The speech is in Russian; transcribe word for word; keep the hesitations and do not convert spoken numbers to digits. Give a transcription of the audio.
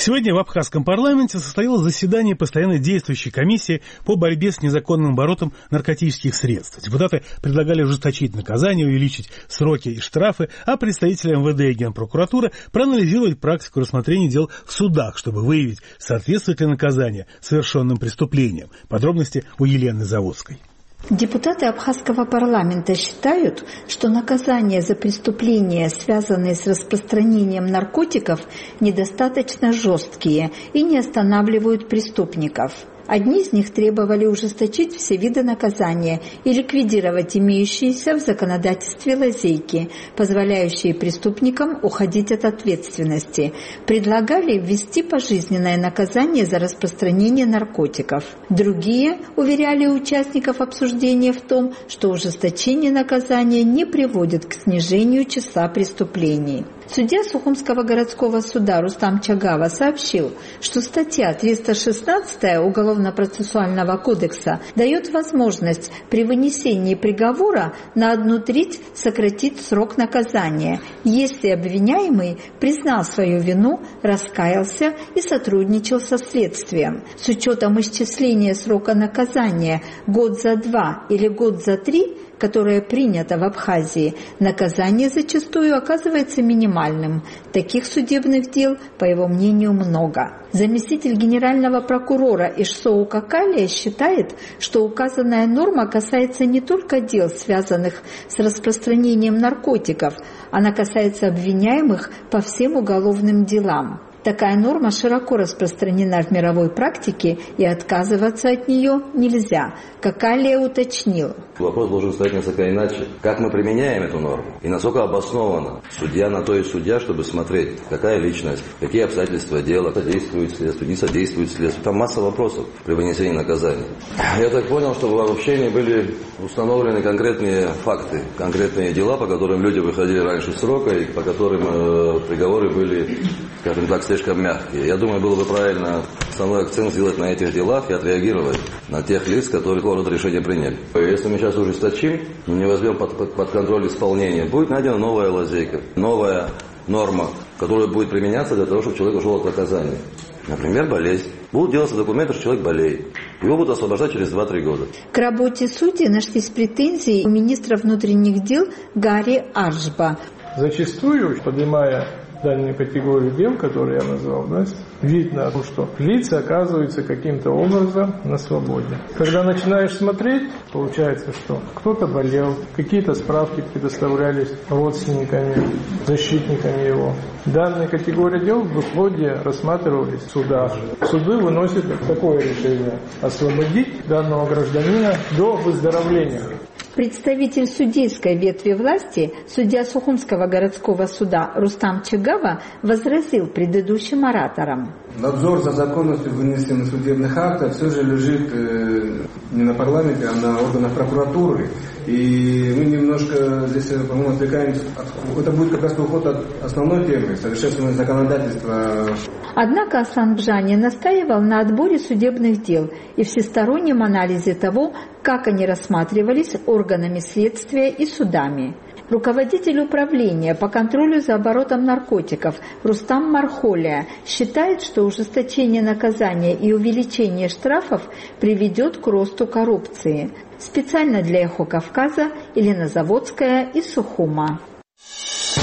Сегодня в абхазском парламенте состоялось заседание постоянно действующей комиссии по борьбе с незаконным оборотом наркотических средств. Депутаты предлагали ужесточить наказание, увеличить сроки и штрафы, а представители эм вэ дэ и Генпрокуратуры проанализировать практику рассмотрения дел в судах, чтобы выявить, соответствует ли наказание совершенным преступлениям. Подробности у Елены Заводской. Депутаты абхазского парламента считают, что наказания за преступления, связанные с распространением наркотиков, недостаточно жесткие и не останавливают преступников. Одни из них требовали ужесточить все виды наказания и ликвидировать имеющиеся в законодательстве лазейки, позволяющие преступникам уходить от ответственности. Предлагали ввести пожизненное наказание за распространение наркотиков. Другие уверяли участников обсуждения в том, что ужесточение наказания не приводит к снижению числа преступлений. Судья Сухумского городского суда Рустам Чагава сообщил, что статья триста шестнадцать Уголовно-процессуального кодекса дает возможность при вынесении приговора на одну треть сократить срок наказания, если обвиняемый признал свою вину, раскаялся и сотрудничал со следствием. С учетом исчисления срока наказания год за два или год за три, которое принято в Абхазии, наказание зачастую оказывается минимальным. Таких судебных дел, по его мнению, много. Заместитель генерального прокурора Ишсоу Какалия считает, что указанная норма касается не только дел, связанных с распространением наркотиков, она касается обвиняемых по всем уголовным делам. Такая норма широко распространена в мировой практике, и отказываться от нее нельзя. Какалия уточнил. Вопрос должен стоять несколько иначе. Как мы применяем эту норму? И насколько обоснованно? Судья на то и судья, чтобы смотреть, какая личность, какие обстоятельства дела, содействует следствию, не содействует следствию. Там масса вопросов при вынесении наказания. Я так понял, что в обобщении были установлены конкретные факты, конкретные дела, по которым люди выходили раньше срока и по которым э, приговоры были, скажем так, слишком мягкие. Я думаю, было бы правильно основной акцент сделать на этих делах и отреагировать на тех лиц, которые такого рода решения приняли. Если мы сейчас ужесточим, не возьмем под, под, под контроль исполнения, будет найдена новая лазейка, новая норма, которая будет применяться для того, чтобы человек ушел от наказания. Например, болезнь. Будут делаться документы, что человек болеет. Его будут освобождать через два-три года. К работе судей нашлись претензии у министра внутренних дел Гарри Аршба. Зачастую, поднимая данную категорию дел, которые я назвал, да, видно, что лица оказываются каким-то образом на свободе. Когда начинаешь смотреть, получается, что кто-то болел, какие-то справки предоставлялись родственниками, защитниками его. Данная категория дел в исходе рассматривались в судах. Суды выносят такое решение – освободить данного гражданина до выздоровления. Представитель судейской ветви власти, судья Сухумского городского суда Рустам Чагава, возразил предыдущим ораторам. Надзор за законностью вынесенных судебных актов все же лежит э, не на парламенте, а на органах прокуратуры. И мы немножко здесь, по-моему, отвлекаемся. От, это будет как раз уход от основной темы, совершенствование законодательства. Однако Аслан Бжани настаивал на отборе судебных дел и всестороннем анализе того, как они рассматривались органами следствия и судами. Руководитель управления по контролю за оборотом наркотиков Рустам Мархолия считает, что ужесточение наказания и увеличение штрафов приведет к росту коррупции. Специально для «Эхо Кавказа» Елена Заводская из Сухума.